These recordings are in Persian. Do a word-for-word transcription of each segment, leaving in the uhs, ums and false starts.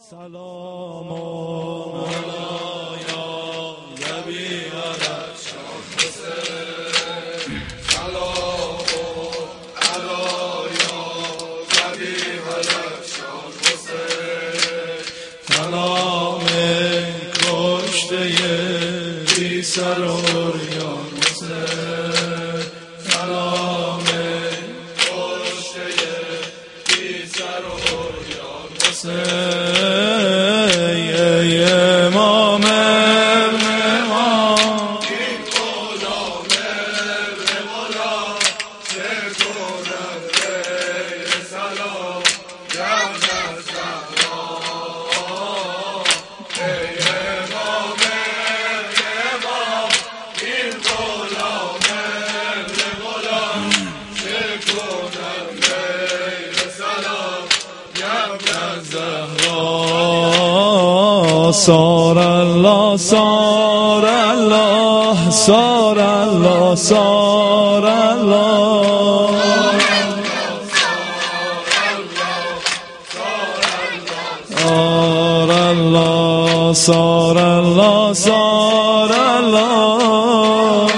سلام علی نبی الشام حسین سلام علی نبی الشام حسین سلام کشته بی سر و اوریان حسین سلام کشته بی سر و اوریان حسین امام ابن امام این غلام ابن غلام چه کنم غیر سلام گرد از زهرا ای امام ابن امام این غلام ابن غلام چه کنم غیر سلام گرد از زهرا سار الله سار الله سار الله سار الله سار الله سار الله سار الله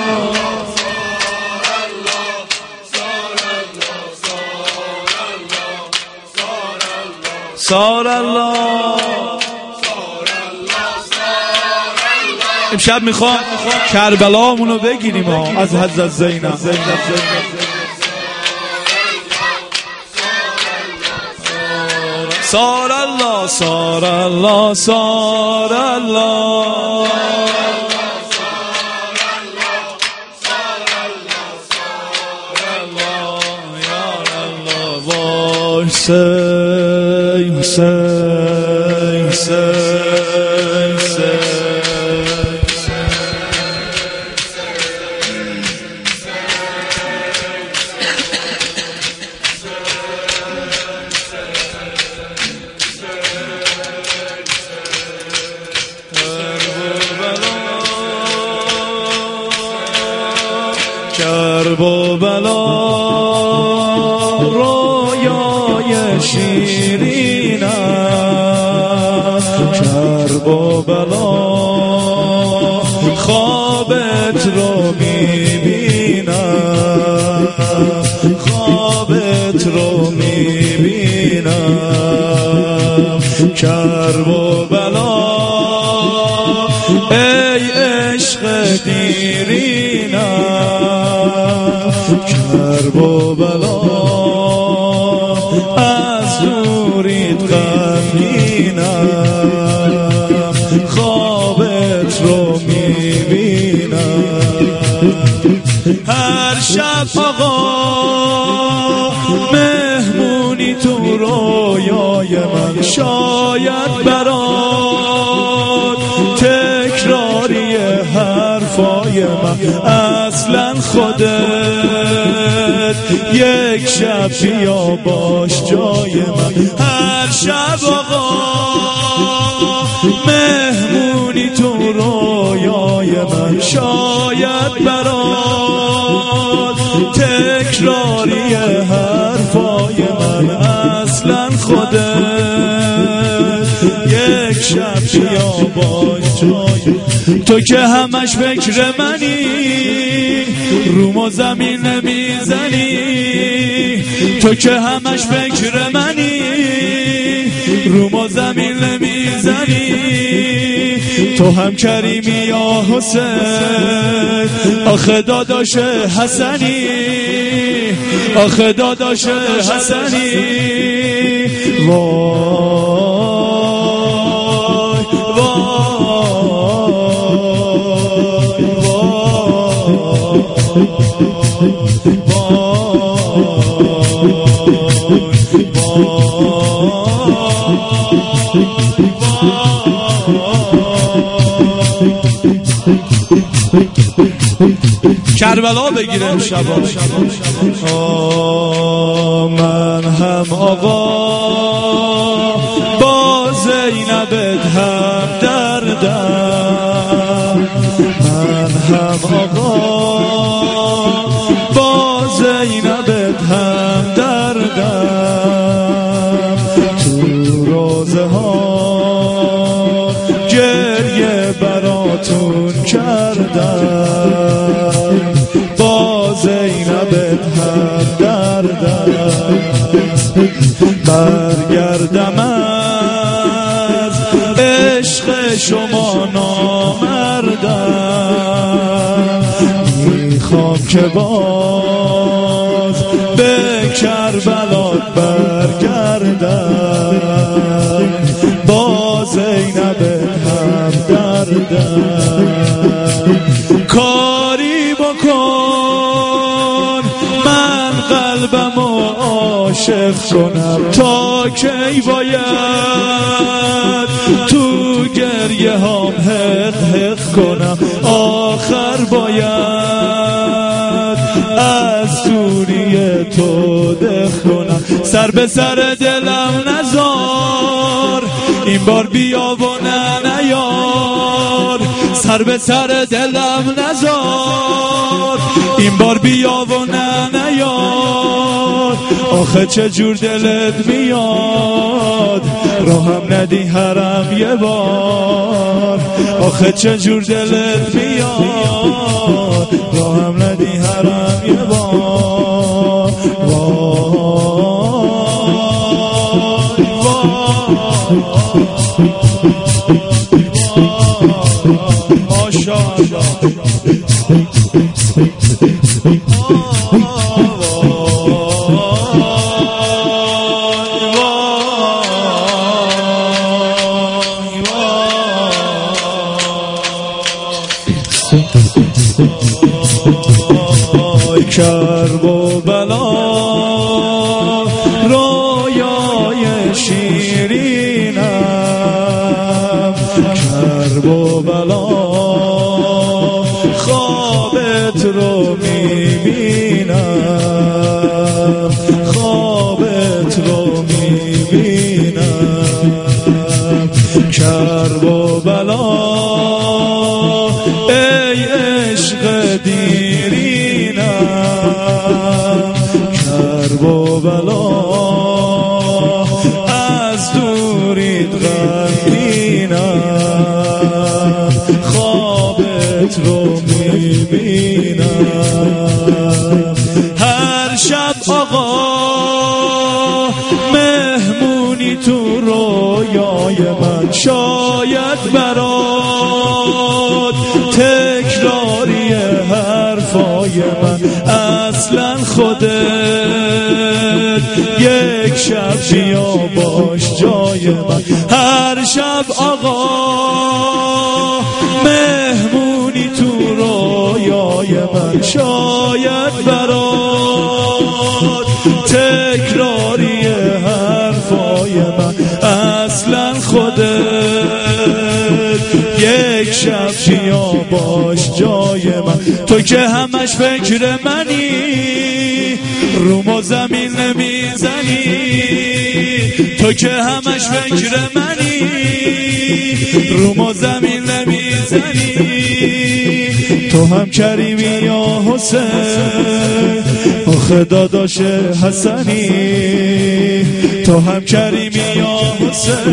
سار الله امشب میخوام کربلامونو بگیریم ها از حضرت زینب. سار الله سار الله سار الله حسین حسین حسین کرب و بلا رویای شیرین است، کرب و بلا خوابت رو میبینم، خوابت رو میبینم. کرب و بلا ای عشق دیرینم، کرب و بلا از دورید غمگینم، خوابت رو میبینم. هر شب آقا مهمونی تو رویای من، شاید برات تکراری حرفای من، اصلا خودت یک شب بیا باش جای من. هر شب آقا مهمونی تو رویای من، شاید برات تکراری حرفای من، اصلا خودت یک شب بیا باش جای. تو که همش فکر منی، روم و زمین نمیزنی، تو که همش فکر منی، روم و زمین نمیزنی. تو هم کریمی یا حسین، آخه داداش حسنی، آخه داداش حسنی. وای کربلا بگیرم شبا. من هم آقا با زینبت هم دردم، من هم آقا با زینبت هم دردم. تو روزه ها کردم، با زینبت هم دردم، برگردم از عشق شما نامردم، میخوام که باز به کربلات برگردم، با زینبت هم دردم. کاری بکن من قلبمو عاشق کنم، تا کی باید تو گریه هم حق حق کنم، آخر باید از دوری تو دق کنم. سر به سر دلم نزار، این بار بیا و نه نیار، سر به سر دلم نزار، این بار بیا و نه نیار. آخه چه جور دلت میاد راهم ندی حرم یه بار، آخه چه جور دلت میاد راهم ندی حرم یه بار. ماشاءالله کرب و بلا رویای شیرینم، کرب و بلا خوابت رو میبینم، خوابت رو میبینم. کرب و بلا ای عشق دیرینم، کرب و بلا از دوریت غمگینم، خوابت رو میبینم. هر شب آقا مهمونی تو رویای من، شاید برات تکراری حرفای من، اصلا خودت یک شب بیا باش جای من. هر شب آقا مهمونی تو رویای من، شاید برات تکراری حرفای من، اصلا خودت یک شب بیا باش جای من. تو که همش فکر منی روم و زمین نمیزنی، تو که همش فکر منی روم و زمین نمیزنی. تو هم کریمی یا حسین آخه داداش حسنی، تو هم کریمی یا حسین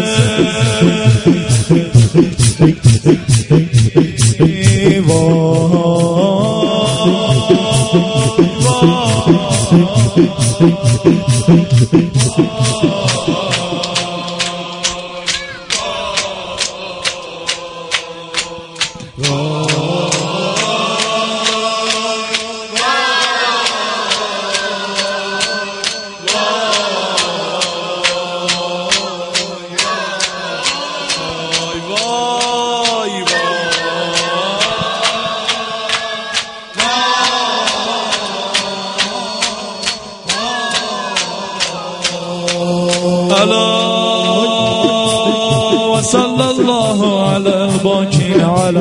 وصلى الله على الباقي على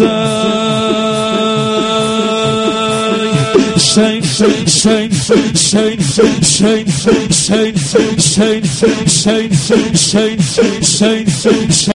الحسين شين شين شين شين شين شين شين شين شين شين شين